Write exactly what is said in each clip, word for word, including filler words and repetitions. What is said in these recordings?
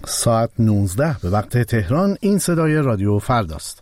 ساعت نوزده به وقت تهران. این صدای رادیو فرداست.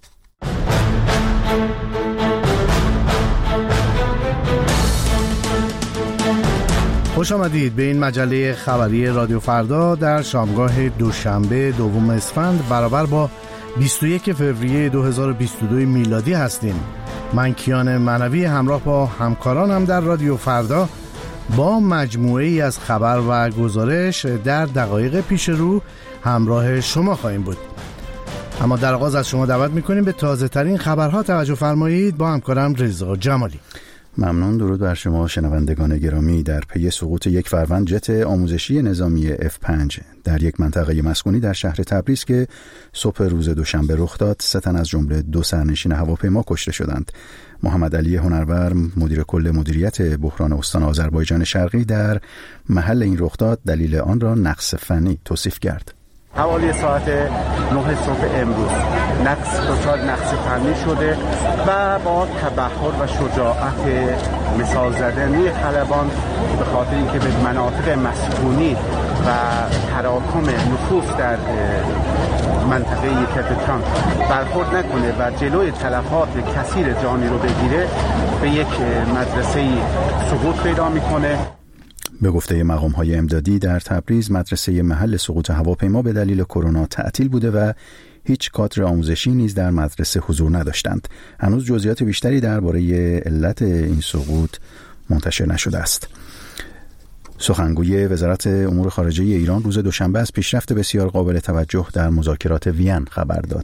خوش آمدید به این مجله خبری رادیو فردا در شامگاه دوشنبه دوم اسفند برابر با بیست و یک فوریه دو هزار و بیست و دو میلادی هستیم. من کیان معنوی همراه با همکارانم در رادیو فردا با مجموعه ای از خبر و گزارش در دقایق پیش رو همراه شما خواهیم بود. اما در آغاز از شما دعوت میکنیم به تازه ترین خبرها توجه فرمایید با همکارم رضا جمالی. ممنون. درود بر شما شنوندگان گرامی. در پی سقوط یک فروند جت آموزشی نظامی اف پنج در یک منطقه مسکونی در شهر تبریز که صبح روز دوشنبه رخ داد، سه تن از جمله دو سرنشین هواپیما کشته شدند. محمد علی هنرور، مدیر کل مدیریت بحران استان آذربایجان شرقی، در محل این رخداد دلیل آن را نقص فنی توصیف کرد. حوالی ساعت نه صبح امروز نقص دچار نقص فنی شده و با تبحر و شجاعت مثال زدنی خلبان به خاطر اینکه به مناطق مسکونی و تراکم نفوس در منطقه کتتان برخورد نکنه و جلوی تلفات کثیر جانی رو بگیره، به یک مدرسه سقوط پیدا میکنه. به گفته مقام‌های امدادی در تبریز، مدرسه محل سقوط هواپیما به دلیل کرونا تعطیل بوده و هیچ کادر آموزشی نیز در مدرسه حضور نداشتند. هنوز جزئیات بیشتری درباره علت این سقوط منتشر نشده است. سخنگوی وزارت امور خارجه ایران روز دوشنبه از پیشرفت بسیار قابل توجه در مذاکرات وین خبر داد.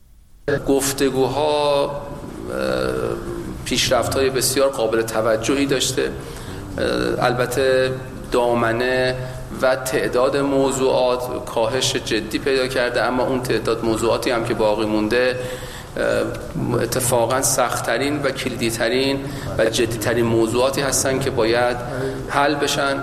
گفتگوها پیشرفت‌های بسیار قابل توجهی داشته. البته دامنه و تعداد موضوعات کاهش جدی پیدا کرده، اما اون تعداد موضوعاتی هم که باقی مونده اتفاقا سخت‌ترین و کلیدی‌ترین و جدی‌ترین موضوعاتی هستن که باید حل بشن.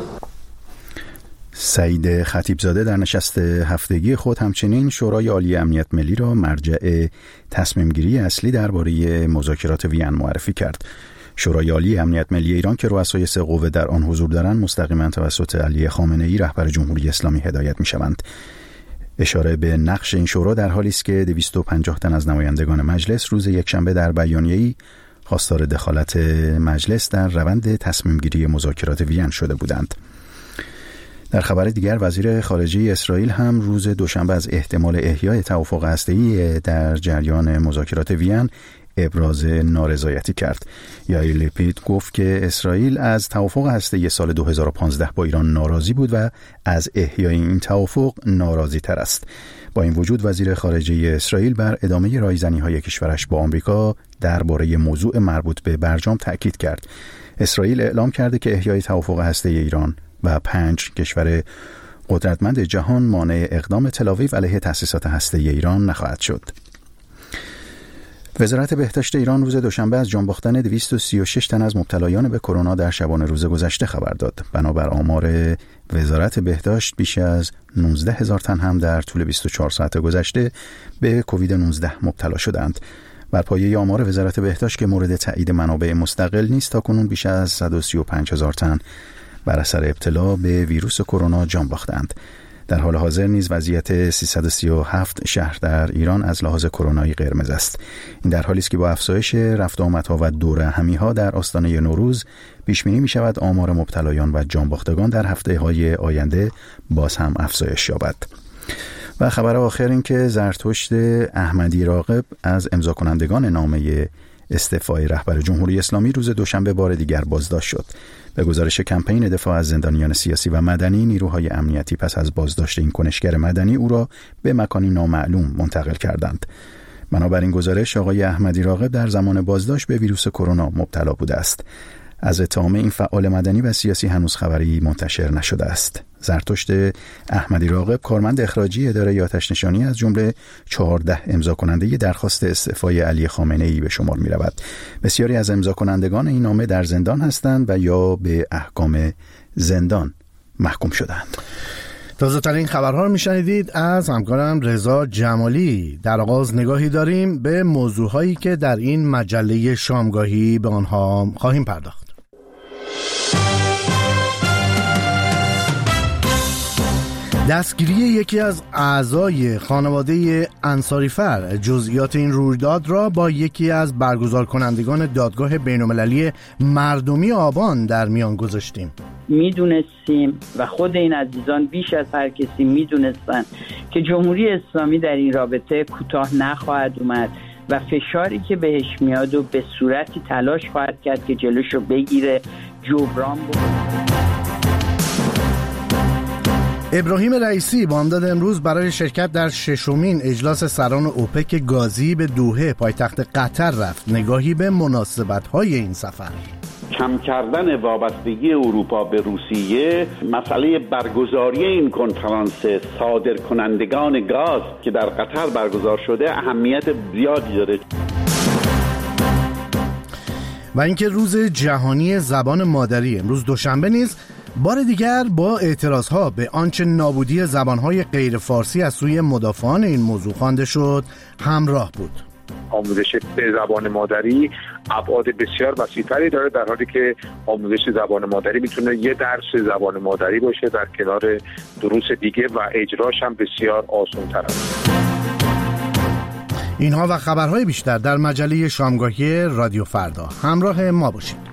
سعید خطیبزاده در نشست هفتگی خود همچنین شورای عالی امنیت ملی را مرجع تصمیم گیری اصلی درباره مذاکرات وین معرفی کرد. شورای عالی امنیت ملی ایران که رؤسای سه قوه در آن حضور دارند مستقیما توسط علی خامنه‌ای رهبر جمهوری اسلامی هدایت می‌شوند. اشاره به نقش این شورا در حالی است که دویست و پنجاه تن از نمایندگان مجلس روز یکشنبه در بیانیه‌ای خواستار دخالت مجلس در روند تصمیم گیری مذاکرات وین شده بودند. در خبر دیگر، وزیر خارجه اسرائیل هم روز دوشنبه از احتمال احیای توافق هسته‌ای در جریان مذاکرات وین ابراز نارضایتی کرد. یائیر لپید گفت که اسرائیل از توافق هسته‌ای سال دو هزار و پانزده با ایران ناراضی بود و از احیای این توافق ناراضی تر است. با این وجود وزیر خارجه اسرائیل بر ادامه رایزنی‌های کشورش با آمریکا درباره موضوع مربوط به برجام تأکید کرد. اسرائیل اعلام کرده که احیای توافق هسته‌ای ایران و پنج کشور قدرتمند جهان مانع اقدام تل‌آویو علیه تأسیسات هسته‌ای ایران نخواهد شد. وزارت بهداشت ایران روز دوشنبه از جان باختن دویست و سی و شش تن از مبتلایان به کرونا در شبانه روز گذشته خبر داد. بنابر آمار وزارت بهداشت بیش از نوزده هزار تن هم در طول بیست و چهار ساعت گذشته به کووید نوزده مبتلا شدند. بر پایه آمار وزارت بهداشت که مورد تایید منابع مستقل نیست، تاکنون بیش از صد و سی و پنج هزار تن بر اثر ابتلا به ویروس کرونا جان باختند. در حال حاضر نیز وضعیت سیصد و سی و هفت شهر در ایران از لحاظ کرونایی قرمز است. این در حالی است که با افزایش رفت و آمدها و دور همیها در آستانه نوروز پیش بینی می شود آمار مبتلایان و جانباختگان در هفته‌های آینده باز هم افزایش یابد. و خبر آخر این که زرتشت احمدی راغب از امضا کنندگان نامه استعفای رهبر جمهوری اسلامی روز دوشنبه بار دیگر بازداشت شد. به گزارش کمپین دفاع از زندانیان سیاسی و مدنی، نیروهای امنیتی پس از بازداشت این کنشگر مدنی او را به مکانی نامعلوم منتقل کردند. بنابراین گزارش آقای احمدی راغب در زمان بازداشت به ویروس کرونا مبتلا بوده است. از اتهام این فعال مدنی و سیاسی هنوز خبری منتشر نشده است. زرتشت احمدی راغب کارمند اخراجی اداره آتش نشانی از جمله چهارده امضا کننده درخواست استعفای علی خامنه‌ای به شمار می رود. بسیاری از امضا کنندگان این نامه در زندان هستند و یا به احکام زندان محکوم شدند. تازه ترین خبرها رو میشنیدید از همکارم رضا جمالی. در آغاز نگاهی داریم به موضوعهایی که در این مجله شامگاهی به آنها خواهیم پرداخت. دستگیری یکی از اعضای خانواده انصاریفر. جزئیات این رویداد را با یکی از برگزار کنندگان دادگاه بین‌المللی مردمی آبان در میان گذاشتیم. میدونستیم و خود این عزیزان بیش از هر کسی میدونستن که جمهوری اسلامی در این رابطه کوتاه نخواهد اومد و فشاری که بهش میاد و به صورتی تلاش خواهد کرد که جلوشو بگیره، جبران بکنه. ابراهیم رئیسی بامداد امروز برای شرکت در ششمین اجلاس سران اوپک گازی به دوحه پایتخت قطر رفت. نگاهی به مناسبت‌های این سفر. کم کردن وابستگی اروپا به روسیه، مسئله برگزاری این کنفرانس صادرکنندگان گاز که در قطر برگزار شده اهمیت زیادی داره. و اینکه روز جهانی زبان مادری امروز دوشنبه نیز بار دیگر با اعتراضها به آنچه نابودی زبانهای غیر فارسی از سوی مدافعان این موضوع خوانده شد همراه بود. آموزش زبان مادری ابعاد بسیار وسیع‌تری داره، در حالی که آموزش زبان مادری میتونه یه درس زبان مادری باشه در کنار دروس دیگه و اجراش هم بسیار آسان‌تر است. اینها و خبرهای بیشتر در مجله شامگاهی رادیو فردا. همراه ما باشید.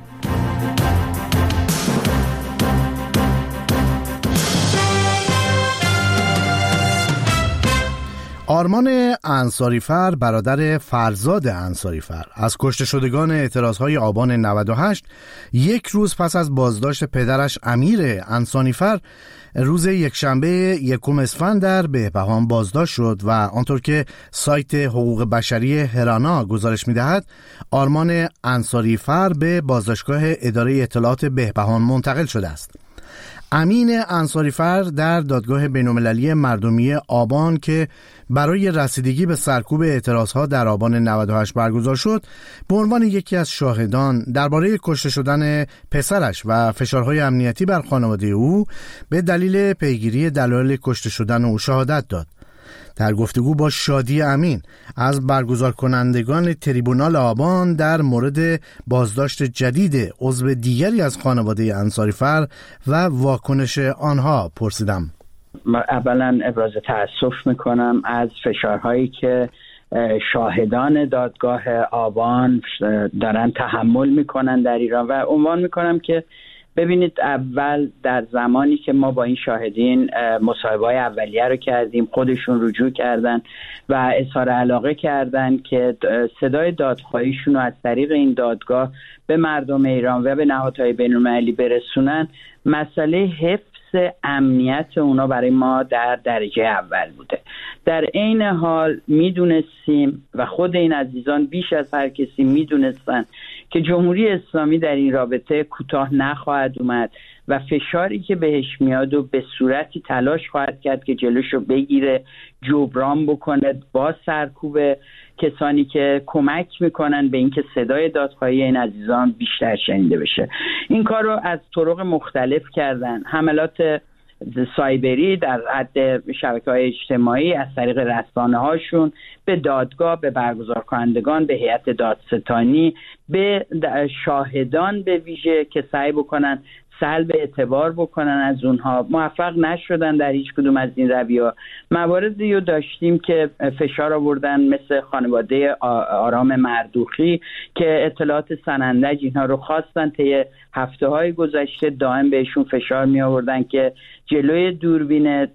آرمان انصاریفر برادر فرزاد انصاریفر از کشته شدگان اعتراضهای آبان نود و هشت یک روز پس از بازداشت پدرش امیر انصاریفر روز یکشنبه یکم اسفند در بهبهان بازداشت شد و آنطور که سایت حقوق بشری هرانا گزارش می‌دهد آرمان انصاریفر به بازداشتگاه اداره اطلاعات بهبهان منتقل شده است. امین انصاریفر در دادگاه بین‌المللی مردمی آبان که برای رسیدگی به سرکوب اعتراضها در آبان نود و هشت برگزار شد به عنوان یکی از شاهدان درباره کشته شدن پسرش و فشارهای امنیتی بر خانواده او به دلیل پیگیری دلایل کشته شدن او شهادت داد. در گفتگو با شادی امین از برگزار کنندگان تریبونال آبان در مورد بازداشت جدید عضو دیگری از خانواده انصاریفر و واکنش آنها پرسیدم. اولا ابراز تأسف میکنم از فشارهایی که شاهدان دادگاه آبان دارن تحمل میکنن در ایران و عنوان میکنم که ببینید، اول در زمانی که ما با این شاهدین مصاحبه‌های اولیه رو کردیم، خودشون رجوع کردن و اظهار علاقه کردن که صدای دادخواهیشون رو از طریق این دادگاه به مردم ایران و به نهادهای بین‌المللی برسونن. مسئله حفظ امنیت اونا برای ما در درجه اول بوده. در عین حال میدونستیم و خود این عزیزان بیش از هر کسی میدونستن که جمهوری اسلامی در این رابطه کوتاه نخواهد اومد و فشاری که بهش میاد و به صورتی تلاش خواهد کرد که جلوشو بگیره، جبران بکنه با سرکوب کسانی که کمک میکنن به اینکه صدای دادخواهی این عزیزان بیشتر شنیده بشه. این کار رو از طرق مختلف کردن. حملات سایبری در حد شبکه‌های اجتماعی از طریق رسانه هاشون به دادگاه، به برگزار کنندگان، به هیئت دادستانی، به شاهدان به ویژه که سعی بکنن سلب اعتبار بکنن از اونها، موفق نشدن در هیچ کدوم از این رویه‌ها. مواردی رو داشتیم که فشار آوردن مثل خانواده آرام مردوخی که اطلاعات سنندج اینها رو خواستن. طی هفته‌های گذشته دائم بهشون فشار می آوردن که جلوی دوربین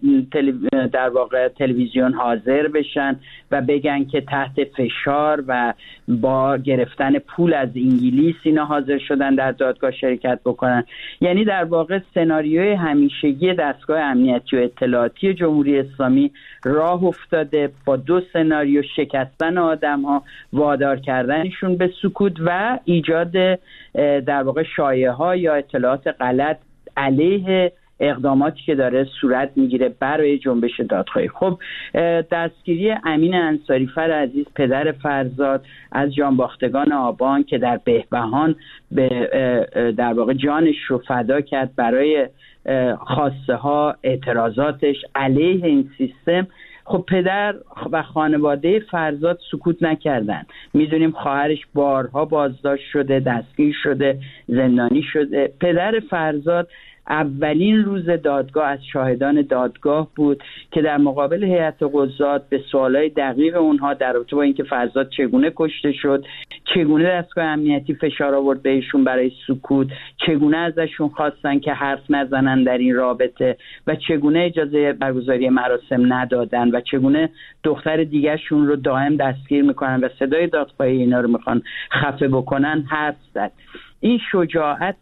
در واقع تلویزیون حاضر بشن و بگن که تحت فشار و با گرفتن پول از انگلیس اینا حاضر شدن در دادگاه شرکت بکنن. یعنی در واقع سناریوی همیشگی دستگاه امنیتی و اطلاعاتی جمهوری اسلامی راه افتاده با دو سناریو: شکستن آدم‌ها، وادار کردنشون به سکوت و ایجاد در واقع شایعه‌ها یا اطلاعات غلط علیه اقداماتی که داره صورت میگیره برای جنبش دادخواهی. خب دستگیری امین انصاریفر عزیز، پدر فرزاد، از جانباختگان آبان که در بهبهان به در واقع جانش رو فدا کرد برای خواسته ها، اعتراضاتش علیه این سیستم. خب پدر و خانواده فرزاد سکوت نکردن. میدونیم خواهرش بارها بازداشت شده، دستگیر شده، زندانی شده. پدر فرزاد اولین روز دادگاه از شاهدان دادگاه بود که در مقابل هیئت قضات به سوالای دقیق اونها در رابطه با اینکه فرزاد چگونه کشته شد، چگونه دستگاه امنیتی فشار آورد بهشون برای سکوت، چگونه ازشون خواستن که حرف نزنن در این رابطه و چگونه اجازه برگزاری مراسم ندادن و چگونه دختر دیگرشون رو دائم دستگیر میکنن و صدای دادخواهی اینا رو میخوان خفه بکنن حرف زد. این شجاعت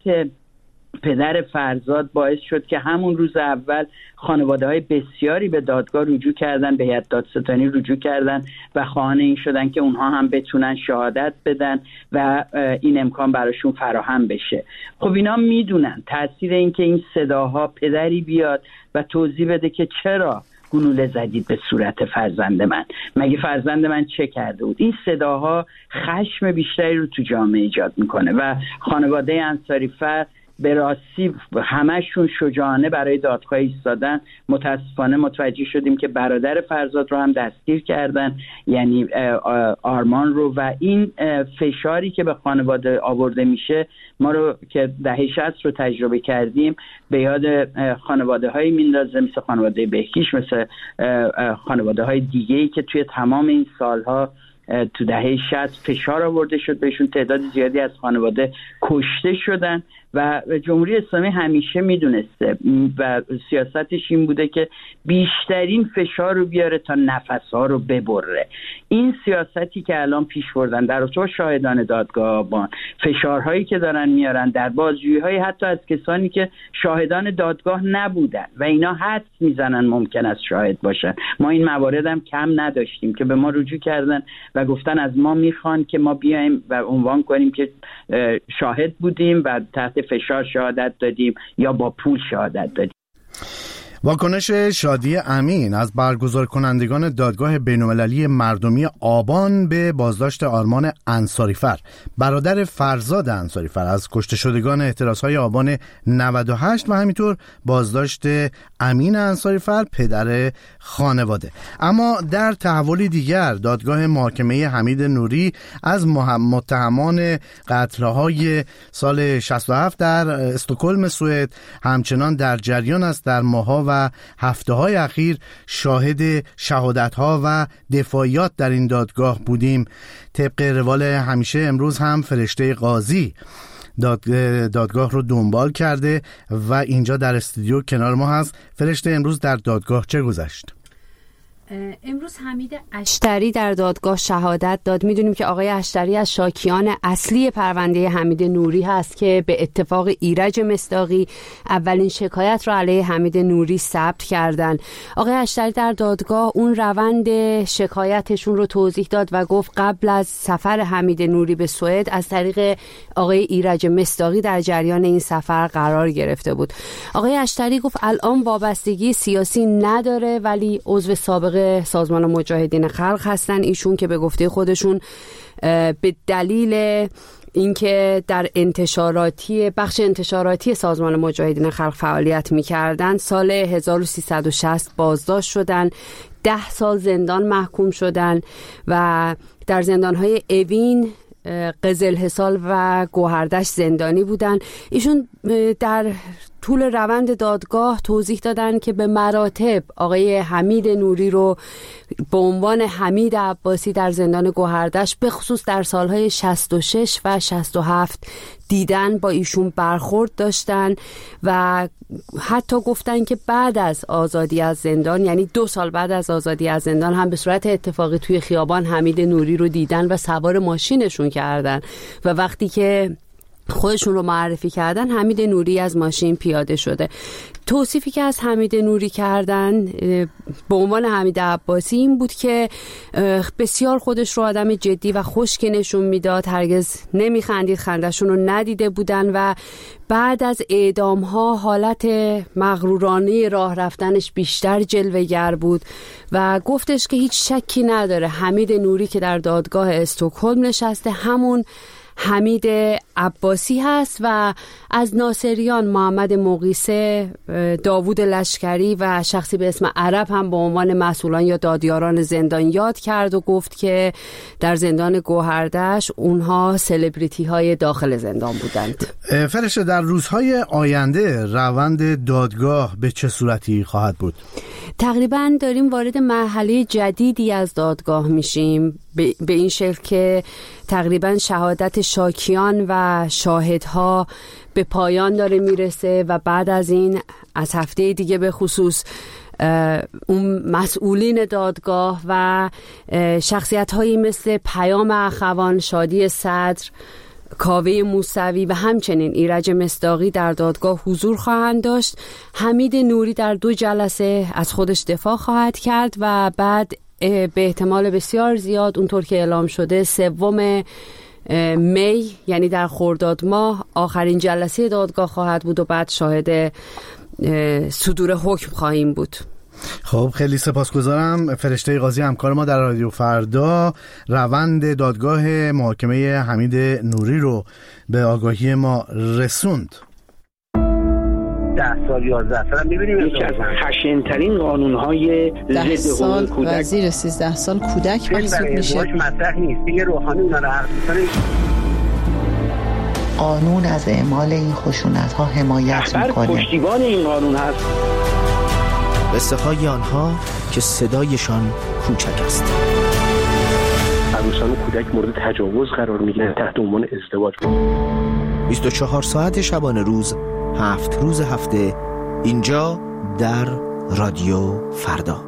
پدر فرزاد باعث شد که همون روز اول خانواده‌های بسیاری به دادگاه رجوع کردن، به هیئت دادستانی رجوع کردن و خواهان این شدن که اونها هم بتونن شهادت بدن و این امکان براشون فراهم بشه. خب اینا میدونن تأثیر این که این صداها پدری بیاد و توضیح بده که چرا گلوله زدید به صورت فرزند من، مگه فرزند من چه کرده بود. این صداها خشم بیشتری رو تو جامعه ایجاد میکنه و خانواده انصاری‌فر به راستی همشون شجاعانه برای دادخواهی ایستادن. متاسفانه متوجه شدیم که برادر فرزاد رو هم دستگیر کردن، یعنی آرمان رو، و این فشاری که به خانواده آورده میشه ما رو که دهه شصت رو تجربه کردیم به یاد خانواده هایی میندازه، مثل خانواده بهکیش، مثل خانواده های دیگه‌ای که توی تمام این سالها تو دهه شصت فشار آورده شد بهشون. تعداد زیادی از خانواده کشته شدن و جمهوری اسلامی همیشه میدونسته و سیاستش این بوده که بیشترین فشار رو بیاره تا نفسها رو ببره. این سیاستی که الان پیش بردن در رابطه با شاهدان دادگاه آبان، فشارهایی که دارن میارن در بازجویی‌های حتی از کسانی که شاهدان دادگاه نبودن و اینا حدس میزنن ممکن است شاهد باشن. ما این موارد هم کم نداشتیم که به ما رجوع کردن و گفتن از ما میخوان که ما بیایم و عنوان کنیم که شاهد بودیم و تحت فشار شهادت دادیم یا با پول شهادت دادیم. واکنش شادی امین از برگزار کنندگان دادگاه بین‌المللی مردمی آبان به بازداشت آرمان انصاری‌فر، برادر فرزاد انصاری‌فر، از کشته شدگان اعتراض‌های آبان نود و هشت و همینطور بازداشت امین انصاری‌فر پدر خانواده. اما در تحولی دیگر دادگاه محاکمه حمید نوری از متهمان قتل‌های سال شصت و هفت در استکهلم سوئد همچنان در جریان است. در ماه‌ها و هفته های اخیر شاهد شهادت ها و دفاعیات در این دادگاه بودیم. طبق روال همیشه امروز هم فرشته قاضی داد دادگاه رو دنبال کرده و اینجا در استودیو کنار ما هست. فرشته، امروز در دادگاه چه گذشت؟ امروز حمید اشتری در دادگاه شهادت داد. میدونیم که آقای اشتری از شاکیان اصلی پرونده حمید نوری هست که به اتفاق ایرج مصداقی اولین شکایت را علیه حمید نوری ثبت کردن. آقای اشتری در دادگاه اون روند شکایتشون رو توضیح داد و گفت قبل از سفر حمید نوری به سوئد از طریق آقای ایرج مصداقی در جریان این سفر قرار گرفته بود. آقای اشتری گفت الان وابستگی سیاسی نداره ولی عضو سابق سازمان مجاهدین خلق هستن ایشون که به گفته خودشون به دلیل اینکه در انتشاراتی بخش انتشاراتی سازمان مجاهدین خلق فعالیت می‌کردن سال هزار و سیصد و شصت بازداشت شدن، ده سال زندان محکوم شدن و در زندان‌های اوین، قزلحصار و گوهردشت زندانی بودن. ایشون در طول روند دادگاه توضیح دادن که به مراتب آقای حمید نوری رو به عنوان حمید عباسی در زندان گوهردشت به خصوص در سالهای شصت و شش و شصت و هفت دیدن، با ایشون برخورد داشتن و حتی گفتن که بعد از آزادی از زندان، یعنی دو سال بعد از آزادی از زندان، هم به صورت اتفاقی توی خیابان حمید نوری رو دیدن و سوار ماشینشون کردن و وقتی که خودشون رو معرفی کردن حمید نوری از ماشین پیاده شده. توصیفی که از حمید نوری کردن به عنوان حمید عباسی این بود که بسیار خودش رو آدم جدی و خشک نشون میداد، هرگز نمیخندید، خندشون رو ندیده بودن و بعد از اعدام ها حالت مغرورانه راه رفتنش بیشتر جلوه‌گر بود و گفتش که هیچ شکی نداره حمید نوری که در دادگاه استکهلم نشسته همون حمید عباسی هست و از ناصریان محمد مقیسه، داوود لشکری و شخصی به اسم عرب هم به عنوان مسئولان یا دادیاران زندان یاد کرد و گفت که در زندان گوهردش اونها سلبریتی های داخل زندان بودند. فرشته، در روزهای آینده روند دادگاه به چه صورتی خواهد بود؟ تقریبا داریم وارد مرحله جدیدی از دادگاه میشیم، به این شکل که تقریبا شهادت شاکیان و شاهدها به پایان داره میرسه و بعد از این از هفته دیگه به خصوص اون مسئولین دادگاه و شخصیت هایی مثل پیام اخوان، شادی صدر، کاوه موسوی و همچنین ایرج مصداقی در دادگاه حضور خواهند داشت. حمید نوری در دو جلسه از خودش دفاع خواهد کرد و بعد به احتمال بسیار زیاد اونطور که اعلام شده سوم می یعنی در خرداد ماه آخرین جلسه دادگاه خواهد بود و بعد شاهد صدور حکم خواهیم بود. خب خیلی سپاسگزارم فرشته قاضی، همکار ما در رادیو فردا روند دادگاه محاکمه حمید نوری رو به آگاهی ما رسوند. ده سال یازده سال می‌بینیم یکی از خشن‌ترین قانون‌های ضد حقوق کودک و زیر سیزده سال کودک محسوب میشه. مطرح نیست دیگه، روحانی اونا رو حرف می‌زنه. قانون از اعمال این خشونت‌ها حمایت می‌کنه. پشتیبان این قانون هست. قصه های آنها که صدایشان کوچک است. عروسان و کودک مورد تجاوز قرار میگیرن تحت عنوان ازدواج. بیست و چهار ساعت شبانه روز، هفت روز هفته، اینجا در رادیو فردا.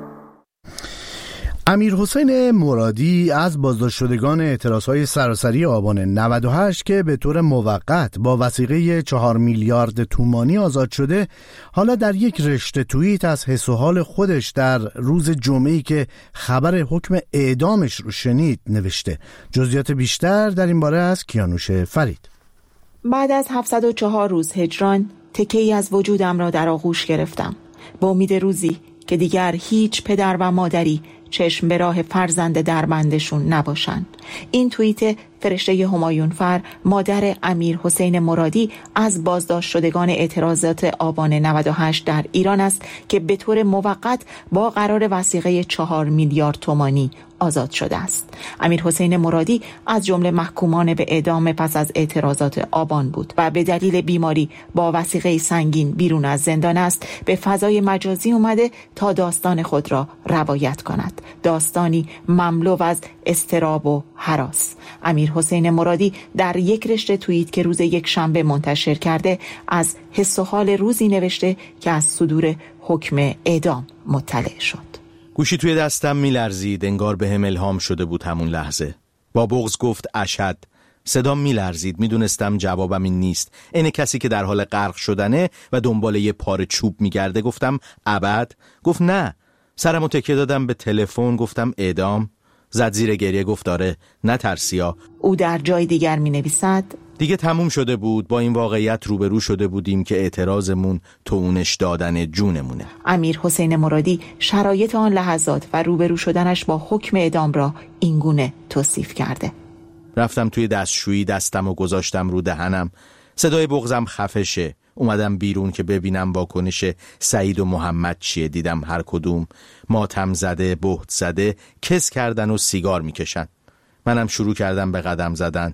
امیر حسین مرادی از بازداشت شدگان اعتراضهای سراسری آبان نود و هشت که به طور موقت با وثیقه چهار میلیارد تومانی آزاد شده، حالا در یک رشته توییت از حس و حال خودش در روز جمعه‌ای که خبر حکم اعدامش رو شنید نوشته. جزئیات بیشتر در این باره از کیانوش فرید. بعد از هفتصد و چهار روز هجران، تکه‌ای از وجودم را در آغوش گرفتم، با امید روزی که دیگر هیچ پدر و مادری چشم به راه فرزند دربندشون نباشند. این توییت فرشته همایونفر، مادر امیر حسین مرادی از بازداشت شدگان اعتراضات آبان نود و هشت در ایران است که به طور موقت با قرار وثیقه چهار میلیارد تومانی آزاد شده است. امیر حسین مرادی از جمله محکومان به اعدام پس از اعتراضات آبان بود و به دلیل بیماری با وثیقه سنگین بیرون از زندان است. به فضای مجازی اومده تا داستان خود را روایت کند، داستانی مملو از اضطراب و هراس. امیر حسین مرادی در یک رشته توییت که روز یک شنبه منتشر کرده از حس و حال روزی نوشته که از صدور حکم اعدام مطلع شد. گوشی توی دستم میلرزید، انگار به هم الهام شده بود همون لحظه. با بغض گفت اشهد. صدام میلرزید، میدونستم جوابم این نیست. این کسی که در حال غرق شدنه و دنبال یه پاره چوب میگرده. گفتم ابد؟ گفت نه. سرمو تکیه دادم به تلفن، گفتم اعدام. زد زیر گریه، گفت داره نترسیا. او در جای دیگر می نویسد دیگه تموم شده بود، با این واقعیت روبرو شده بودیم که اعتراضمون توونش دادن جونمونه. امیر حسین مرادی شرایط آن لحظات و روبرو شدنش با حکم اعدام را اینگونه توصیف کرده. رفتم توی دستشویی، دستم و گذاشتم رو دهنم. صدای بغضم خفه شه. اومدم بیرون که ببینم واکنش سعید و محمد چیه. دیدم هر کدوم ماتم زده، بهت زده، کس کردن و سیگار میکشن. منم شروع کردم به قدم زدن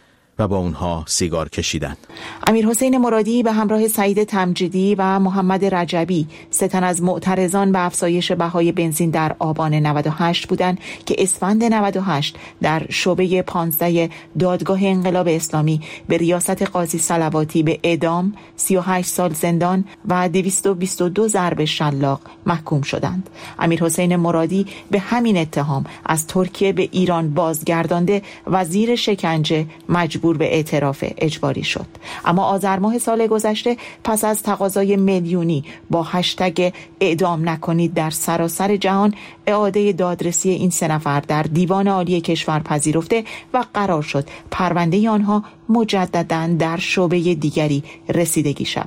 و با اونها سیگار کشیدن. امیر حسین مرادی به همراه سعید تمجیدی و محمد رجبی، سه تن از معترضان به افزایش بهای بنزین در آبان نود و هشت بودند که اسفند نود و هشت در شعبه پانزده دادگاه انقلاب اسلامی به ریاست قاضی صلواتی به اعدام، سی و هشت سال زندان و دویست و بیست و دو ضرب شلاق محکوم شدند. امیر حسین مرادی به همین اتهام از ترکیه به ایران بازگردانده و زیر شکنجه مجبور به اعتراف اجباری شد. اما آذر ماه سال گذشته پس از تقاضای میلیونی با هشتگ اعدام نکنید در سراسر جهان، اعاده دادرسی این سه نفر در دیوان عالی کشور پذیرفته و قرار شد پرونده آنها مجدداً در شعبه دیگری رسیدگی شود.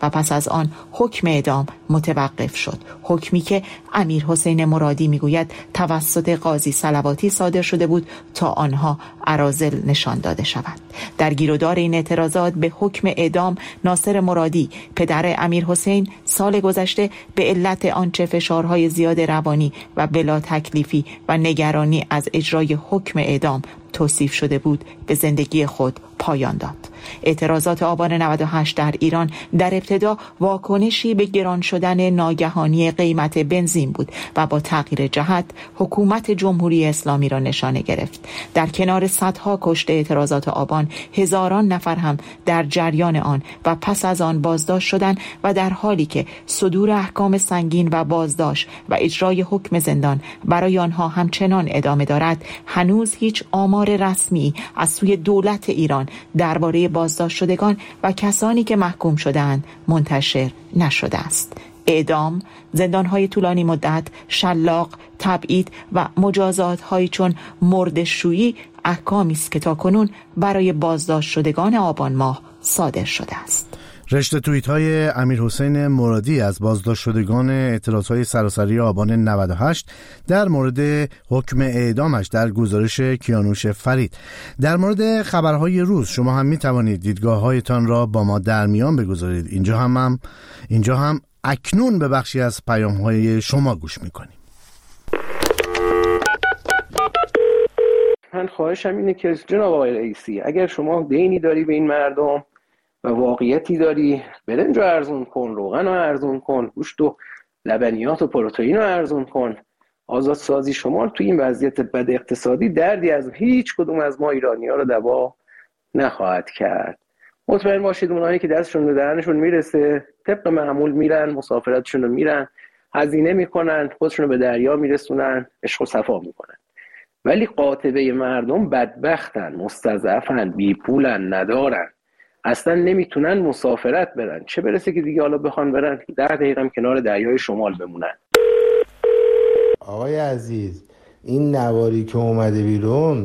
و پس از آن حکم اعدام متوقف شد. حکمی که امیر حسین مرادی میگوید توسط قاضی صلواتی صادر شده بود تا آنها اراذل نشان داده شود. در گیرودار این اعتراضات به حکم اعدام، ناصر مرادی پدر امیر حسین سال گذشته به علت آنچه فشارهای زیاد روانی و بلا تکلیفی و نگرانی از اجرای حکم اعدام توصیف شده بود به زندگی خود پایان داد. اعتراضات آبان نود و هشت در ایران در ابتدا واکنشی به گران شدن ناگهانی قیمت بنزین بود و با تغییر جهت حکومت جمهوری اسلامی را نشانه گرفت. در کنار صدها کشته اعتراضات آبان، هزاران نفر هم در جریان آن و پس از آن بازداشت شدند و در حالی که صدور احکام سنگین و بازداشت و اجرای حکم زندان برای آنها همچنان ادامه دارد، هنوز هیچ آمار رسمی از سوی دولت ایران درباره بازداشت شدگان و کسانی که محکوم شده‌اند منتشر نشده است. اعدام، زندان‌های طولانی مدت، شلاق، تبعید و مجازات‌هایی چون مرده‌شویی احکامی است که تاکنون برای بازداشت شدگان آبان ماه صادر شده است. رشته توییت های امیر حسین مرادی از بازداشت شدگان اعتراضهای سراسری آبان نود و هشت در مورد حکم اعدامش در گزارش کیانوش فرید. در مورد خبرهای روز شما هم می توانید دیدگاه هایتان را با ما در میان بگذارید. اینجا هم, هم اینجا هم اکنون به بخشی از پیام های شما گوش می کنیم. من خواهشم اینه که جناب آقای رئیسی، اگر شما دینی داری به این مردم و واقعیتی داری، برنج رو ارزون کن، روغن رو ارزون کن، گوشت و لبنیات و پروتئین رو ارزون کن. آزادسازی شما تو این وضعیت بد اقتصادی دردی از هیچ کدوم از ما ایرانی‌ها رو دوا نخواهد کرد. مطمئن باشید اونایی که دستشون به دهنشون میرسه طبق معمول میرن مسافرتشون رو میرن، هزینه میکنن، خودشون رو به دریا میرسونن، عشق و صفا میکنن. ولی قاطبه مردم بدبختن، مستضعفن، بی پولن، ندارن، اصلا نمیتونن مسافرت برن، چه برسه که دیگه حالا بخوان برن در دقیقه کنار دریای شمال بمونن. آقای عزیز، این نواری که اومده بیرون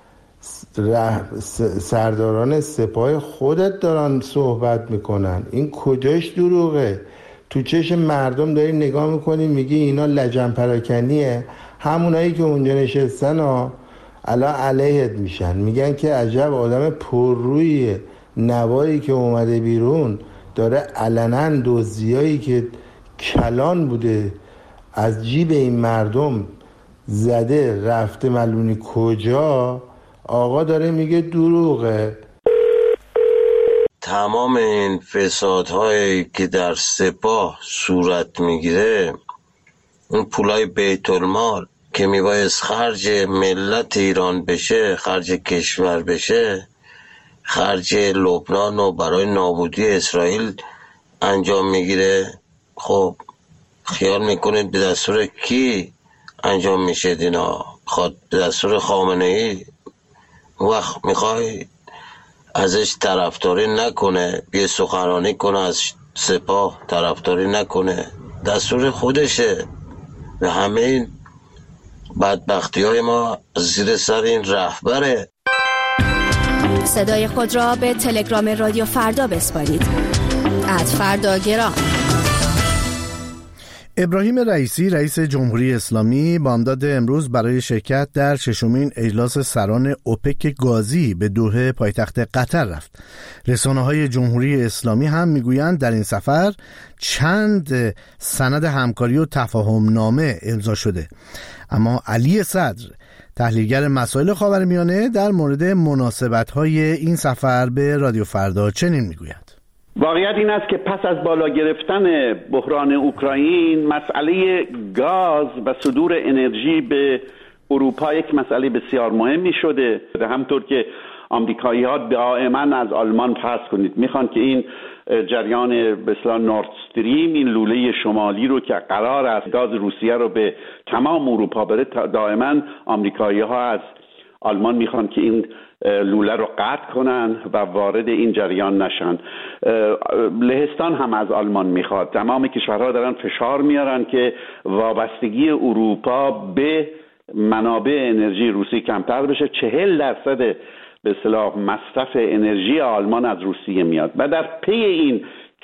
سرداران سپاه خودت دارن صحبت میکنن، این کجاش دروغه؟ تو چشم مردم داری نگاه میکنی میگی اینا لجن پراکنیه. همونایی که اونجا نشستن ها الان علیهت میشن، میگن که عجب آدم پررویه. نواری که اومده بیرون داره علنا دزدیایی که کلان بوده از جیب این مردم زده رفته معلومی کجا، آقا داره میگه دروغه. تمام این فسادهایی که در سپاه صورت میگیره، اون پولای بیت المال که میبایست خرج ملت ایران بشه، خرج کشور بشه، خرج لبنان و برای نابودی اسرائیل انجام میگیره. خب خیال میکنید به دستور کی انجام میشه اینا؟ خود به دستور خامنه ای؟ وقت میخوای ازش طرفداری نکنه، بیه سخنرانی کنه از سپاه طرفداری نکنه، دستور خودشه. به همه این بدبختی های ما زیر سر این رهبره. صدای خود را به تلگرام رادیو فردا بسپارید. ات فردا گرام. ابراهیم رئیسی رئیس جمهوری اسلامی بامداد امروز برای شرکت در ششمین اجلاس سران اوپک گازی به دوحه پایتخت قطر رفت. رسانه‌های جمهوری اسلامی هم میگویند در این سفر چند سند همکاری و تفاهم نامه امضا شده. اما علی صدر تحلیلگر مسائل خاورمیانه در مورد مناسبت‌های این سفر به رادیو فردا چنین میگوید: واقعیت این است که پس از بالا گرفتن بحران اوکراین، مسئله گاز و صدور انرژی به اروپا یک مسئله بسیار مهمی شده. همطور که آمریکایی‌ها دائما از آلمان فرض کنید میخوان که این جریان به اصطلاح نورد استریم، این لوله شمالی رو که قرار است گاز روسیه رو به تمام اروپا بره، دائما آمریکایی‌ها از آلمان میخوان که این لوله رو قطع کنن و وارد این جریان نشن. لهستان هم از آلمان میخواد. تمام کشورها دارن فشار میارن که وابستگی اروپا به منابع انرژی روسی کمتر بشه. چهل درصد به اصطلاح مصرف انرژی آلمان از روسیه میاد و در پی این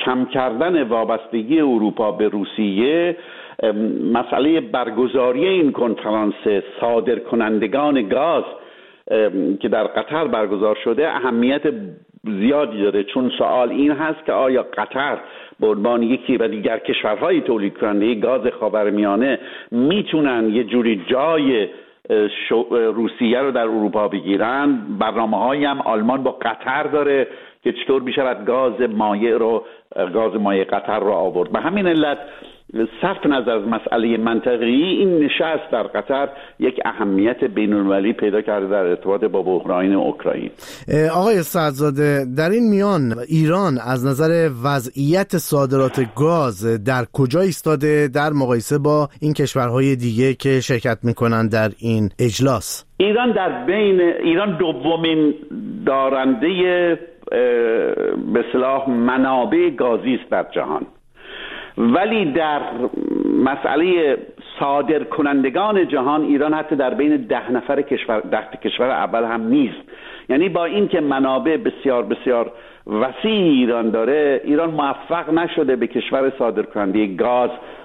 کم کردن وابستگی اروپا به روسیه، مسئله برگزاری این کنفرانس صادرکنندگان گاز که در قطر برگزار شده اهمیت زیادی داره، چون سوال این هست که آیا قطر به عنوان یکی و دیگر کشورهای تولید کننده گاز خاورمیانه میتونن یه جوری جای روسیه رو در اروپا بگیرن؟ برنامه‌هایی هم آلمان با قطر داره که چطور میشود گاز مایع رو گاز مایع قطر رو آورد. به همین علت صرف نظر از مسئله منطقی، این نشست در قطر یک اهمیت بین‌المللی پیدا کرده در ارتباط با بحران اوکراین. آقای سعدزاده، در این میان ایران از نظر وضعیت صادرات گاز در کجا ایستاده در مقایسه با این کشورهای دیگه که شرکت میکنن در این اجلاس؟ ایران در بین ایران دومین دارنده به اصطلاح منابع گازی است در جهان، ولی در مسئله صادر کنندگان جهان ایران حتی در بین ده نفر کشور ده کشور اول هم نیست. یعنی با اینکه منابع بسیار بسیار وسیع ایران داره، ایران موفق نشده به کشور صادر کننده گاز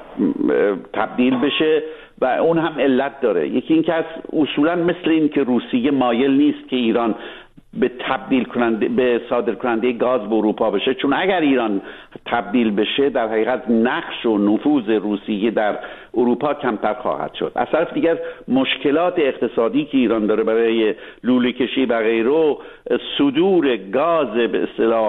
تبدیل بشه و اون هم علت داره. یکی این که اصولا مثل این که روسیه مایل نیست که ایران به تبدیل کننده به صادر کننده گاز به اروپا بشه، چون اگر ایران تبدیل بشه در حقیقت نقش و نفوذ روسیه در اروپا کمتر خواهد شد. از طرف دیگر مشکلات اقتصادی که ایران داره برای لوله کشی و غیره، صدور گاز به اصطلاح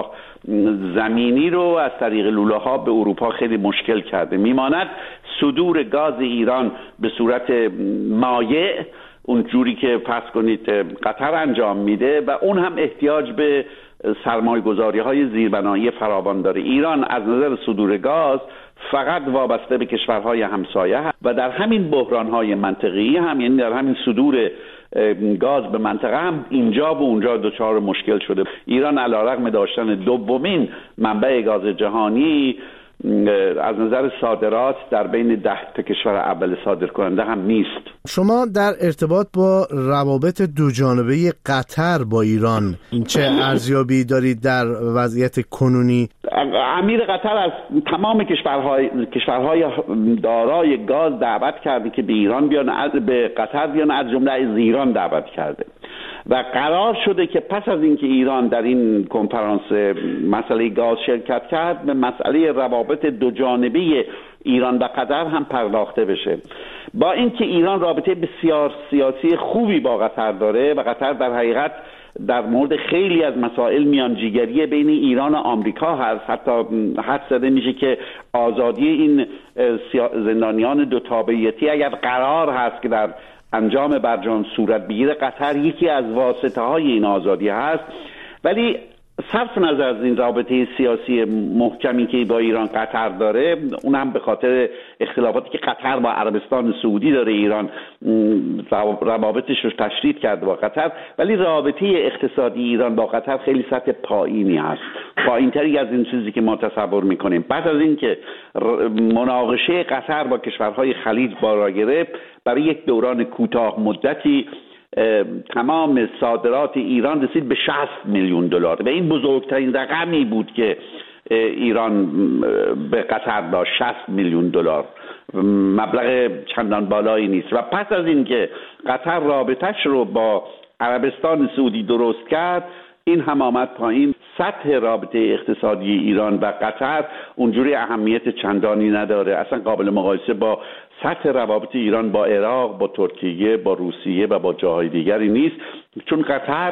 زمینی رو از طریق لوله ها به اروپا خیلی مشکل کرده. میماند صدور گاز ایران به صورت مایع اون جوری که فرض کنید قطر انجام میده و اون هم احتیاج به سرمایه گذاری های زیربنایی فراوان داره. ایران از نظر صدور گاز فقط وابسته به کشورهای همسایه هست و در همین بحرانهای منطقی هم، یعنی در همین صدور گاز به منطقه هم اینجا و اونجا دچار مشکل شده. ایران علیرغم داشتن دومین منبع گاز جهانی از نظر صادرات در بین ده تا کشور اول صادر کننده هم نیست. شما در ارتباط با روابط دوجانبه قطر با ایران چه ارزیابی دارید در وضعیت کنونی؟ امیر قطر از تمام کشورهای کشورهای دارای گاز دعوت کرده که به ایران بیان، به قطر بیان، از جمله از ایران دعوت کرده و قرار شده که پس از اینکه ایران در این کنفرانس مسئله گاز شرکت کرد، به مسئله روابط دوجانبه ایران و قطر هم پرداخته بشه. با اینکه ایران رابطه بسیار سیاسی خوبی با قطر داره و قطر در حقیقت در مورد خیلی از مسائل میانجیگری بین ایران و آمریکا هست، حتی حد زده میشه که آزادی این زندانیان دو تابعیتی اگر قرار هست که در انجام برجام صورت بگیره، قطر یکی از واسطه های این آزادی هست. ولی صرف نظر از این رابطه سیاسی محکمی که با ایران قطر داره، اون هم به خاطر اختلافاتی که قطر با عربستان سعودی داره، ایران روابطش رو تشدید کرده با قطر، ولی رابطه اقتصادی ایران با قطر خیلی سطح پایینی هست، پایینتری از این چیزی که ما تصور میکنیم. بعد از اینکه مناقشه قطر با کشورهای خلیج بارا گرفت، برای یک دوران کوتاه مدتی تمام صادرات ایران رسید به شصت میلیون دلار و این بزرگترین رقمی بود که ایران به قطر داشت، شصت میلیون دلار، مبلغ چندان بالایی نیست. و پس از اینکه قطر رابطش رو با عربستان سعودی درست کرد، این هم آمد پایین. سطح رابطه اقتصادی ایران و قطر اونجوری اهمیت چندانی نداره، اصلا قابل مقایسه با سطح روابط ایران با عراق، با ترکیه، با روسیه و با جاهای دیگری نیست، چون قطر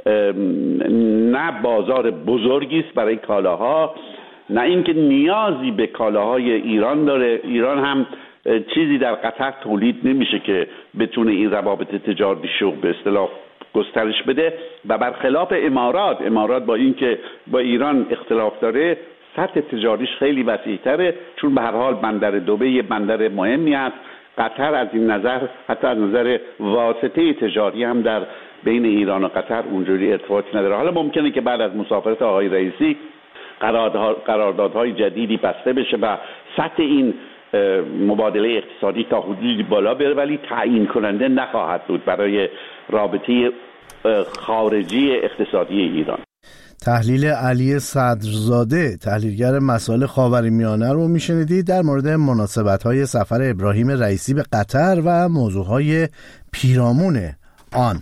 نه بازار بزرگی است برای کالاها، نه اینکه نیازی به کالاهای ایران داره. ایران هم چیزی در قطر تولید نمیشه که بتونه این روابط تجاری شو به اصطلاح گسترش بده. و برخلاف امارات، امارات با اینکه با ایران اختلاف داره، سطح تجاریش خیلی وسیع‌تره، چون به هر حال بندر دبی یه بندر مهمی است. قطر از این نظر، حتی از نظر واسطه تجاری هم در بین ایران و قطر اونجوری ارتباطی نداره. حالا ممکنه که بعد از مسافرت آقای رئیسی قراردادهای جدیدی بسته بشه و سطح این مبادله اقتصادی تا حدودی بالا بره، ولی تعیین کننده نخواهد بود برای رابطه خارجی اقتصادی ایران. تحلیل علی صدرزاده تحلیلگر مسائل خاورمیانه رو میشنیدید در مورد مناسبت‌های سفر ابراهیم رئیسی به قطر و موضوعهای پیرامون آن.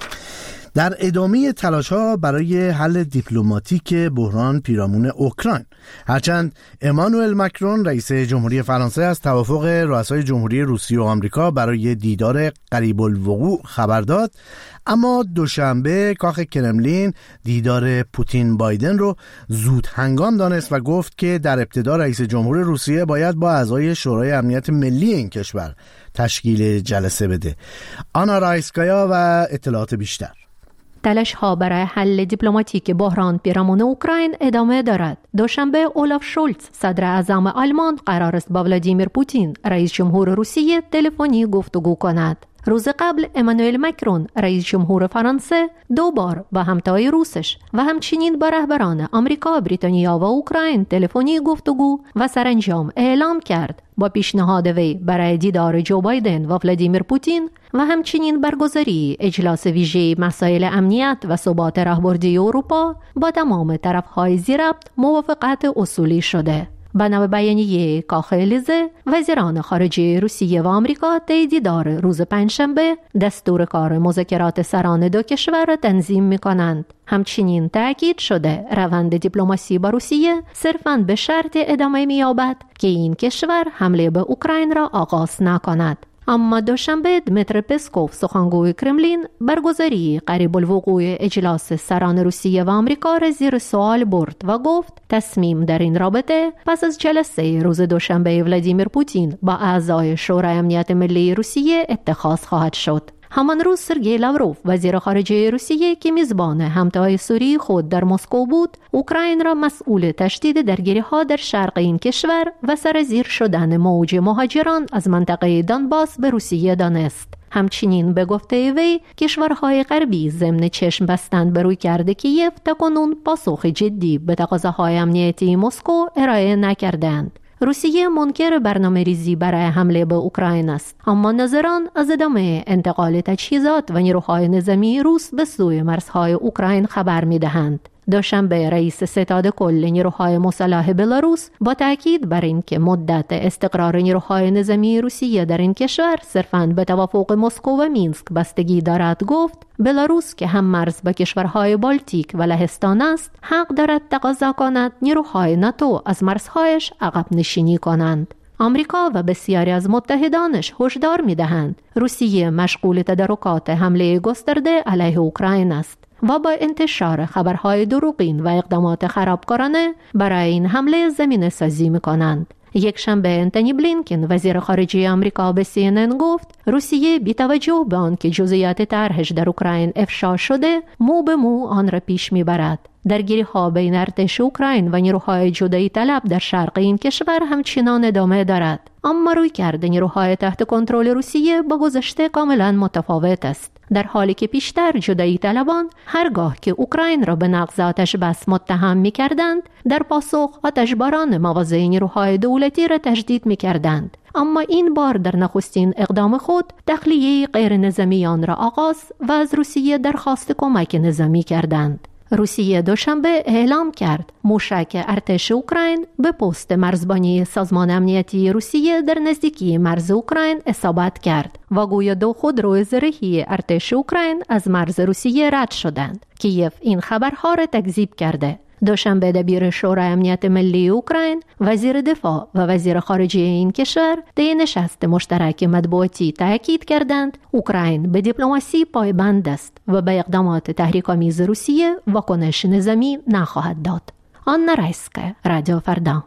در ادامه تلاش‌ها برای حل دیپلماتیک بحران پیرامون اوکراین، هرچند امانوئل مکرون رئیس جمهوری فرانسه از توافق رؤسای جمهوری روسیه و آمریکا برای دیدار قریب الوقوع خبر داد، اما دوشنبه کاخ کرملین دیدار پوتین بایدن رو زود هنگام دانست و گفت که در ابتدا رئیس جمهور روسیه باید با اعضای شورای امنیت ملی این کشور تشکیل جلسه بده. آنا رایسکایا و اطلاعات بیشتر. تلاش ها برای حل دیپلماتیک بحران پیرامون اوکراین ادامه دارد. دوشنبه اولاف شولتز صدر اعظم آلمان قرار است با ولادیمیر پوتین رئیس جمهور روسیه تلفنی گفتگو کند. روز قبل امانوئل مکرون رئیس جمهور فرانسه دو بار با همتای روسش و همچنین با رهبران آمریکا، بریتانیا و اوکراین تلفنی گفتگو و سرانجام اعلام کرد با پیشنهاد وی برای دیدار جو بایدن و ولادیمیر پوتین و همچنین برگزاری اجلاس ویژه مسائل امنیت و ثبات راهبردی اروپا با تمام طرف‌های ذی‌ربط موافقت اصولی شده. بنا به بیانیه کاخ الیزه، وزیران خارجه روسیه و آمریکا طی دیدار روز پنجشنبه دستور کار مذاکرات سران دو کشور را تنظیم می‌کنند. همچنین تأکید شده روند دیپلماسی با روسیه صرفاً به شرط ادامه می‌یابد که این کشور حمله به اوکراین را آغاز نکند. اما دوشنبه دمیتر پسکوف سخنگوی کرملین برگزاری قریب الوقوع اجلاس سران روسیه و آمریکا را زیر سوال برد و گفت تصمیم در این رابطه پس از جلسه روز دوشنبه ولادیمیر پوتین با اعضای شورای امنیت ملی روسیه اتخاذ خواهد شد. همان روز سرگئی لاوروف وزیر خارجه روسیه که میزبان همتای سوری خود در مسکو بود، اوکراین را مسئول تشدید درگیری‌ها در شرق این کشور و سرازیر شدن موج مهاجران از منطقه دونباس به روسیه دانست. همچنین به گفته وی کشورهای غربی ضمن چشم بستن به رویکرد کیف تاکنون پاسخ جدی به تقاضاهای امنیتی مسکو ارائه نکردند. روسیه منکر برنامه ریزی برای حمله به اوکراین است، اما ناظران از ادامه انتقال تجهیزات و نیروهای نظامی روس به سوی مرزهای اوکراین خبر می‌دهند. دوشنبه رئیس ستاد کل نیروهای مسلح بلاروس با تاکید بر اینکه مدت استقرار نیروهای نظامی روسیه در این کشور صرفاً به توافق مسکو و مینسک بستگی دارد گفت بلاروس که هم مرز با کشورهای بالتیک و لهستان است حق دارد تقاضا کند نیروهای ناتو از مرزهایش عقب نشینی کنند. آمریکا و بسیاری از متحدانش هشدار می‌دهند روسیه مشغول تدارکات حمله گسترده علیه اوکراین است و با انتشار خبرهای دروغین و اقدامات خرابکارانه برای این حمله زمینه سازی می‌کنند. یک شنبه انتونی بلینکن وزیر خارجه آمریکا به سی ان ان گفت روسیه بی توجه به آنکه جزئیات طرحش در اوکراین افشا شده مو به مو آن را پیش میبرد. درگیری‌ها بین ارتش اوکراین و نیروهای جدایی طلب در شرق این کشور همچنان ادامه دارد، اما رویکرد نیروهای تحت کنترل روسیه با گذشته کاملا متفاوت است. در حالی که پیشتر جدایی طلبان هرگاه که اوکراین را به نقض آتش بس متهم می‌کردند، در پاسخ آتشباران مواضع نیروهای دولتی را تجدید می‌کردند، اما این بار در نخستین اقدام خود تخلیه غیر نظامیان را آغاز و از روسیه درخواست کمک نظامی کردند. روسیه دوشنبه اعلام کرد موشک ارتش اوکراین به پست مرزبانی سازمان امنیتی روسیه در نزدیکی مرز اوکراین اصابت کرد و گویا دو خودرو زرهی ارتش اوکراین از مرز روسیه رد شدند. کیف این خبرها را تکذیب کرده. دوشنبه دبیر شورای امنیت ملی اوکراین، وزیر دفاع و وزیر خارجه این کشور در نشست مشترک مطبوعاتی تاکید کردند اوکراین به دیپلماسی پایبند است و به اقدامات تحریک‌آمیز روسیه واکنش نظامی نخواهد داد. آنا رایسکایا، رادیو فردا.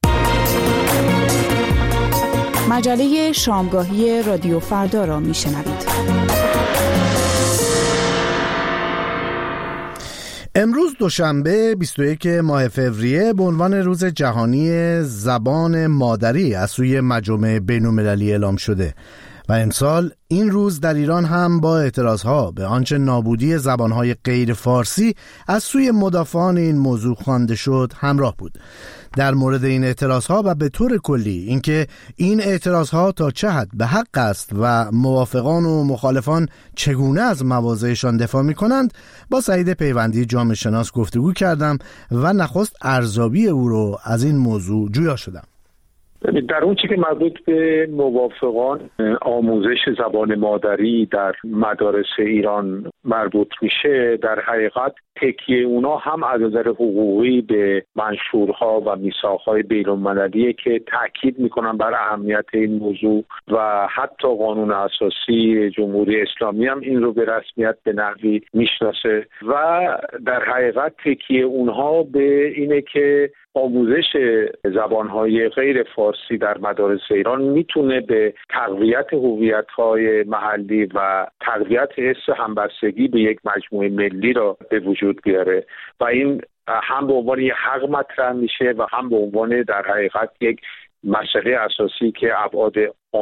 مجله شامگاهی رادیو فردا را میشنوید. امروز دوشنبه بیست و یکم ماه فوریه به عنوان روز جهانی زبان مادری از سوی مجامع بین‌المللی اعلام شده و امسال این روز در ایران هم با اعتراضها به آنچه نابودی زبانهای غیر فارسی از سوی مدافعان این موضوع خوانده شد همراه بود. در مورد این اعتراضها و به طور کلی اینکه این اعتراضها تا چه حد به حق است و موافقان و مخالفان چگونه از مواضعشان دفاع می‌کنند با سعید پیوندی جامعه شناس گفتگو کردم و نخست ارزیابی او رو از این موضوع جویا شدم. در اون چی که مربوط به موافقان آموزش زبان مادری در مدارس ایران مربوط میشه، در حقیقت تکیه اونا هم از نظر حقوقی به منشورها و میثاقهای بین‌المللیه که تاکید میکنن بر اهمیت این موضوع و حتی قانون اساسی جمهوری اسلامی هم این رو به رسمیت به نحوی میشناسه و در حقیقت تکیه اونها به اینه که آموزش زبانهای غیر فارسی در مدارس ایران میتونه به تقویت هویت‌های محلی و تقویت حس همبستگی به یک مجموعه ملی را به وجود بیاره و این هم به عنوان یک حق مطرح میشه و هم به عنوان در حقیقت یک مسئله اساسی که ابعاد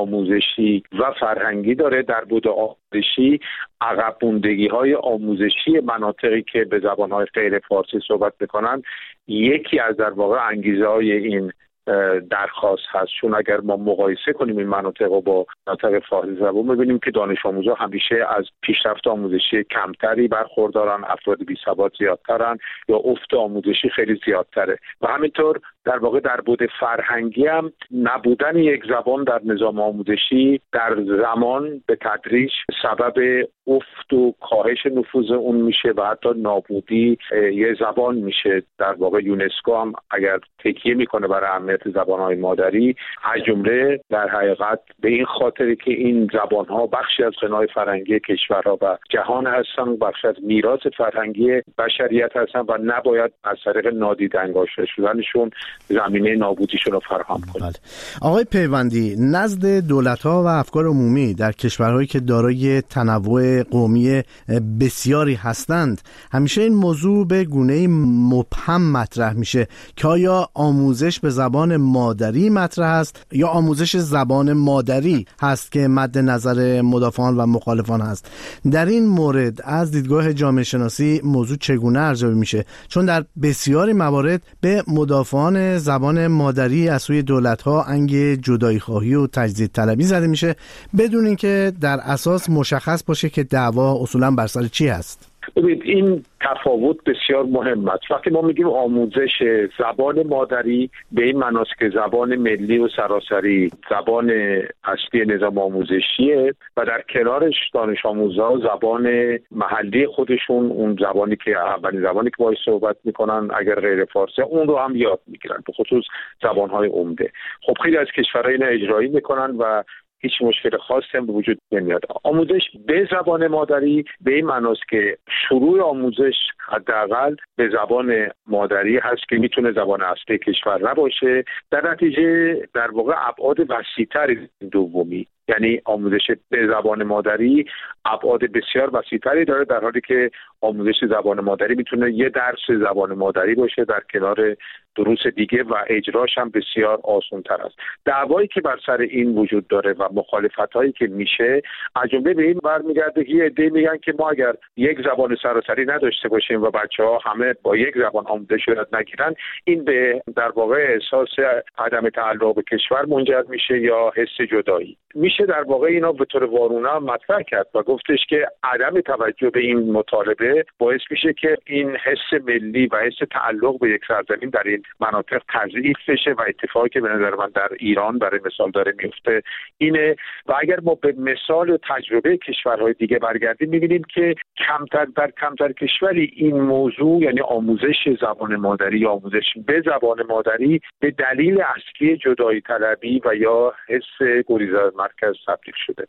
آموزشی و فرهنگی داره. در بود آموزشی عقب ماندگی‌های آموزشی مناطقی که به زبان‌های غیر فارسی صحبت می‌کنن یکی از در واقع انگیزه‌های این درخواست هست، چون اگر ما مقایسه کنیم این مناطق رو با مناطق فارسی زبان می‌بینیم که دانش آموزها همیشه از پیشرفت آموزشی کمتری برخوردارن، افراد بی‌ثبات زیادترن یا افت آموزشی خیلی زیادتره و همینطور در واقع در بود فرهنگی هم نبودن یک زبان در نظام آموزشی در زمان به تدریج سبب افت و کاهش نفوذ اون میشه و حتی نابودی یه زبان میشه. در واقع یونسکو هم اگر تکیه میکنه بر اهمیت زبانهای مادری، از جمله در حقیقت به این خاطری که این زبانها بخشی از غنای فرهنگی کشورها و جهان هستن، بخشی از میراث فرهنگی بشریت هستن و نباید از طریق نادیده انگاشته شدنشون زمینه نابودیشون رو فراهم کنیم. بله. آقای پیوندی، نزد دولت‌ها و افکار عمومی در کشورهایی که دارای تنوع قومی بسیاری هستند همیشه این موضوع به گونه‌ای مبهم مطرح میشه که آیا آموزش به زبان مادری مطرح است یا آموزش زبان مادری هست که مد نظر مدافعان و مخالفان هست. در این مورد از دیدگاه جامعه شناسی موضوع چگونه ارزیابی میشه؟ چون در بسیاری موارد به مدافعان زبان مادری از سوی دولت‌ها انگ جدایی خواهی و تجدید طلبی زده میشه بدون اینکه در اساس مشخص باشه که دعوا اصولاً بر سر چی هست. ببینید این تفاوت بسیار مهم است. وقتی ما میگیم آموزش زبان مادری به این معنی است که زبان ملی و سراسری زبان اصلی نظام آموزشیه و در کنارش دانش آموزها زبان محلی خودشون، اون زبانی که اولین زبانی که باهاش صحبت میکنن اگر غیر فارسی اون رو هم یاد میگیرن، به خصوص زبانهای عمده. خب خیلی از کشورها اینو اجرایی میکنن و هیچ مشکل خاصی هم به وجود نمیاد. آموزش به زبان مادری به این معنی است که شروع آموزش حداقل به زبان مادری هست که میتونه زبان اصلی کشور نباشه. در نتیجه در واقع ابعاد وسیع‌تر دومی، یعنی آموزش به زبان مادری ابعاد بسیار وسیع‌تری داره، در حالی که آموزش زبان مادری میتونه یه درس زبان مادری باشه در کنار دروس دیگه و اجراش هم بسیار آسان‌تر است. دعوایی که بر سر این وجود داره و مخالفت‌هایی که میشه از جمله به این برمیگرده که یه عده میگن که ما اگر یک زبان سراسری نداشته باشیم و بچه‌ها همه با یک زبان آموزش یاد نگیرن، این به در واقع احساس عدم تعلق به کشور منجر میشه یا حس جدایی میشه. در واقع اینا به طور وارونه مطرح کرد و گفتش که عدم توجه به این مطالبه باعث میشه که این حس ملی و حس تعلق به یک سرزمین در این مناطق تضعیف بشه و اتفاقی که به نظر من در ایران برای مثال داره میفته اینه. و اگر ما به مثال و تجربه کشورهای دیگه برگردیم میبینیم که کمتر در کمتر کشوری این موضوع، یعنی آموزش زبان مادری یا آموزش به زبان مادری، به دلیل اصلی جدایی طلبی و یا حس گریز از مرکز تبدیل شده.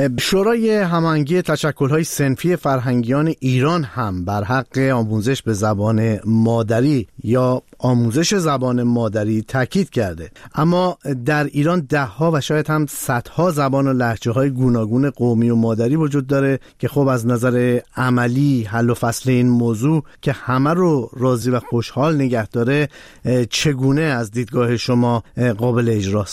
شورای هماهنگی تشکل‌های صنفی فرهنگیان ایران هم بر حق آموزش به زبان مادری یا آموزش زبان مادری تاکید کرده، اما در ایران ده ها و شاید هم صدها زبان و لهجه های گوناگون قومی و مادری وجود داره که خب از نظر عملی حل و فصل این موضوع که همه رو راضی و خوشحال نگه داره چگونه از دیدگاه شما قابل اجراست؟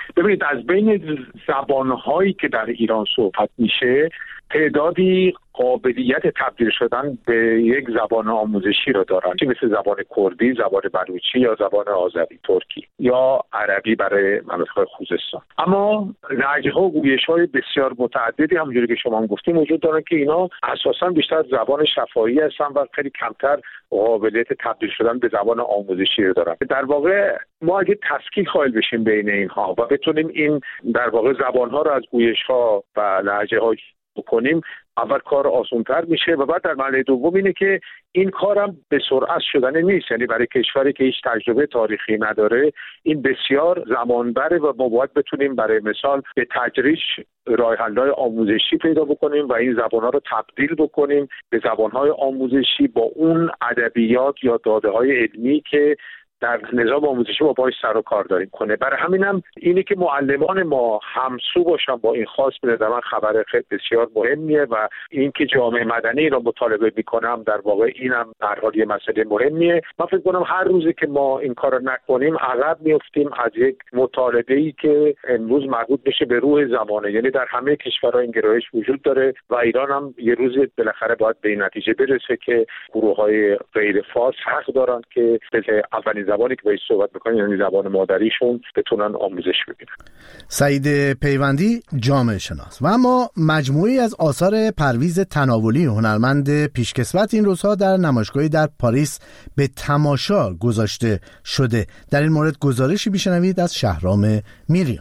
ببینید از بین زبانهایی که در ایران صحبت میشه تعدادی قابلیت تبدیل شدن به یک زبان آموزشی رو دارن، چه مثل زبان کردی، زبان بلوچی یا زبان آذری ترکی یا عربی برای مناطق خوزستان. اما لهجه‌ها و گویش‌های بسیار متعددی همونجوری که شما هم گفتیم وجود دارن که اینا اساساً بیشتر زبان شفاهی هستن و خیلی کمتر قابلیت تبدیل شدن به زبان آموزشی رو دارن. در واقع ما اگه تفکیک قائل بشیم بین اینها و بتونیم این در واقع زبان‌ها رو از گویش‌ها و لهجه‌ها بکنیم، اول کار آسان‌تر میشه و بعد در مرحله دوم اینه که این کارم به سرعت شدن نیست. یعنی برای کشوری که هیچ تجربه تاریخی نداره این بسیار زمان بره و ما باید بتونیم برای مثال به تدریج راه حل‌های آموزشی پیدا بکنیم و این زبان‌ها رو تبدیل بکنیم به زبان‌های آموزشی با اون ادبیات یا داده‌های علمی که در نظام آموزشی با باش سر و کار داریم کنه. برای همینم اینه که معلمان ما همسو باشن با این خواست به نظر من خبر خیلی بسیار مهمیه و این که جامعه مدنی را مطالبه میکنم در واقع اینم در حال یه مسئله مهمیه. من فکر کنم هر روزی که ما این کار رو نکنیم عقب میافتیم از یک مطالبه‌ای که امروز مربوط بشه به روح زمانه. یعنی در همه کشورها این گرایش وجود داره و ایران هم یه روزی بالاخره باید به این نتیجه برسه که گروه‌های غیر فارس حق دارن که به اولین زبانی که باید صحبت بکنن یعنی زبان مادریشون بتونن آموزش ببینن. سعید پیوندی جامعه شناس. و اما مجموعی از آثار پرویز تناولی هنرمند پیشکسوت این روزها در نمایشگاهی در پاریس به تماشا گذاشته شده. در این مورد گزارشی بشنوید از شهرام میریان.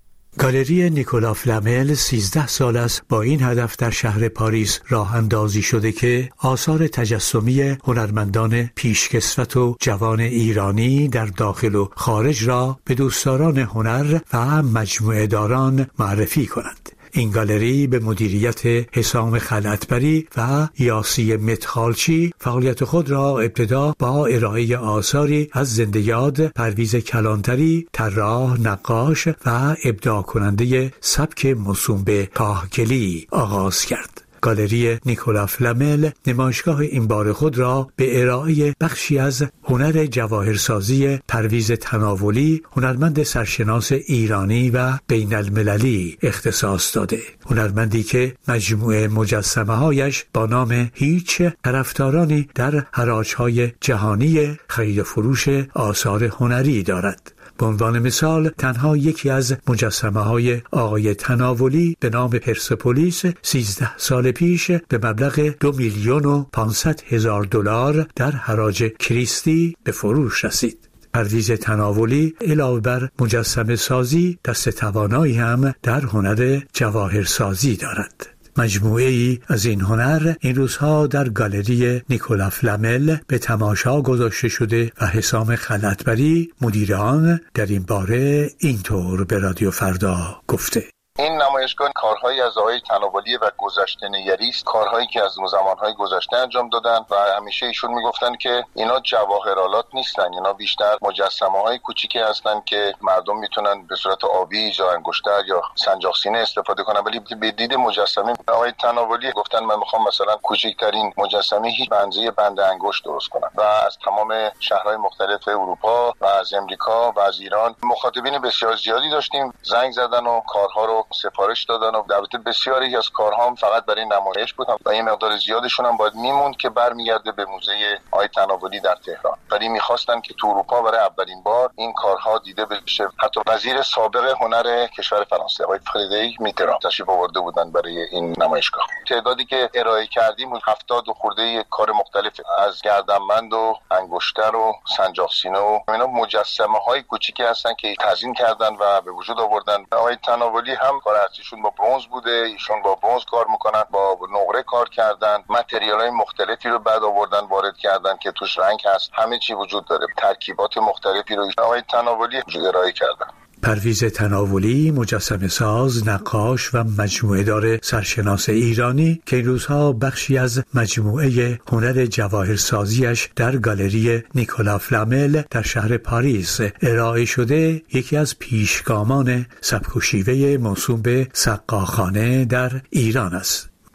گالری نیکولا فلامل سیزده سال است با این هدف در شهر پاریس راه اندازی شده که آثار تجسمی هنرمندان پیشکسوت و جوان ایرانی در داخل و خارج را به دوستداران هنر و مجموعه داران معرفی کنند. این گالری به مدیریت حسام خلعتبری و یاسی متخالچی فعالیت خود را ابتدا با ارائه آثاری از زنده یاد پرویز کلانتری، طراح، نقاش و ابداع کننده سبک موسوم به کاهگلی آغاز کرد. گالری نیکولا فلامل نمایشگاه این بار خود را به ارائه بخشی از هنر جواهرسازی پرویز تناولی، هنرمند سرشناس ایرانی و بین المللی اختصاص داده. هنرمندی که مجموعه مجسمه هایش با نام هیچ طرفدارانی در حراج‌های جهانی خرید و فروش آثار هنری دارد. به عنوان مثال تنها یکی از مجسمه های آقای تناولی به نام پرسپولیس سیزده سال پیش به مبلغ دو میلیون و پانصد هزار دلار در حراج کریستی به فروش رسید. پرویز تناولی علاوه بر مجسمه سازی دست توانایی هم در هنر جواهرسازی دارد. مجموعه ای از این هنر این روزها در گالری نیکولا فلامل به تماشا گذاشته شده و حسام خلعتبری مدیر آن در این باره اینطور به رادیو فردا گفته: این نمایشگاه کارهایی از آقای تناولی و گذشته نگری است، کارهایی که از زمانهای گذشته انجام دادن و همیشه ایشون میگفتن که اینا جواهرالات نیستن، اینا بیشتر مجسمه‌های کوچیکی هستن که مردم میتونن به صورت آبی یا انگشتر یا سنجاق سینه استفاده کنن. ولی به دید مجسمه آقای تناولی گفتن من میخوام مثلا کوچکترین مجسمه هیچ بنزه بند انگشت درست کنم و از تمام شهرهای مختلف اروپا و از امریکا و از ایران مخاطبین بسیار زیادی داشتیم. زنگ زدن و کارها رو سفارش دادن و البته بسیاری از کارها هم فقط برای نمایش بود و این مقدار زیادشون هم باید میموند که برمیگرده به موزه آقای تناولی در تهران. ولی میخواستن که تو اروپا برای اولین بار این کارها دیده بشه. حتی وزیر سابق هنر کشور فرانسه آقای فردریک میتران تشریف آورده بودن برای این نمایشگاه. تعدادی که ارائه کردیم هفتاد و خورده کار مختلف از گردنبند و انگشتر و سنجاق سینه و اینا مجسمه های کوچیکی هستن که تزیین کردن و به وجود آوردن. آقای تناولی هم کار ارزششون با برنز بوده، ایشون با برنز کار میکنن، با نقره کار کردن، متریالای مختلفی رو بعد آوردن وارد کردن که توش رنگ هست، همه چی وجود داره، ترکیبات مختلفی رو آقای تناولی ارائه کردن. پرویز تناولی مجسمه ساز، نقاش و مجموعه دار سرشناس ایرانی که این روزها بخشی از مجموعه هنر جواهرسازیش در گالری نیکولا فلامل در شهر پاریس ارائه شده، یکی از پیشگامان سبک و شیوه موسوم به سقاخانه در ایران است.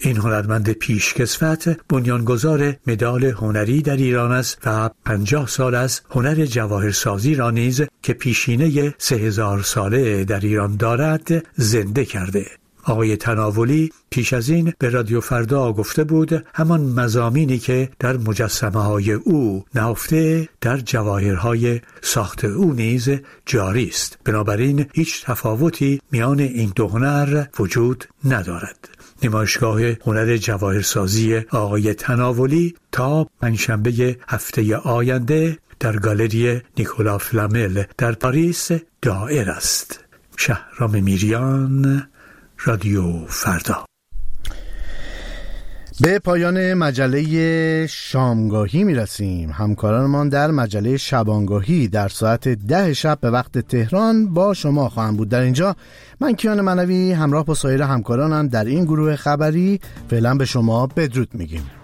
این هنرمند پیشکسوت بنیانگذار مدال هنری در ایران است و پنجاه سال از هنر جواهرسازی را نیز که پیشینه سه هزار ساله در ایران دارد زنده کرده. آقای تناولی پیش از این به رادیو فردا گفته بود همان مضامینی که در مجسمه های او نهفته در جواهرهای ساخت او نیز جاری است. بنابراین هیچ تفاوتی میان این دو هنر وجود ندارد. نمایشگاه هنر جواهرسازی آقای تناولی تا پنجشنبه هفته آینده در گالری نیکولا فلامل در پاریس دائر است. شهرام میریان، رادیو فردا. به پایان مجله شامگاهی می رسیم. همکارانمان در مجله شبانگاهی در ساعت ده شب به وقت تهران با شما خواهم بود. در اینجا من کیان منوی همراه با سایر همکارانم در این گروه خبری فعلا به شما بدرود میگیم.